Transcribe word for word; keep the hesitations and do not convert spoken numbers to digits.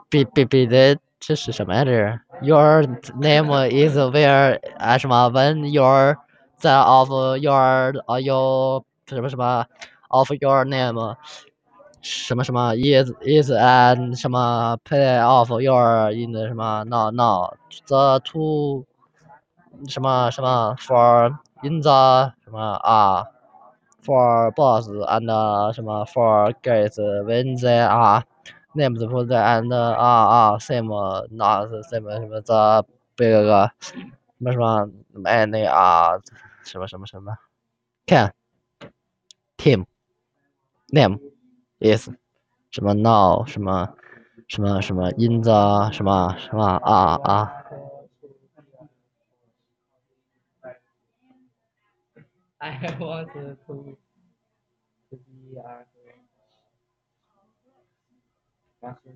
别别别的，这是什么呀？这是 Your name is where 啊什么 when your the of your 啊 your 什么什么 of your name 什么什么 is is and 什么 play of your in 什么 no no the two 什么什么 for in the 什么啊 for boss and 呃什么 for girls when they are named for the and 啊啊 same not same 什么 the big 个什么什么哎那啊什么什么什么 can team name is 什么 now 什么什么什么 in the 什么什么啊啊 I want to to be a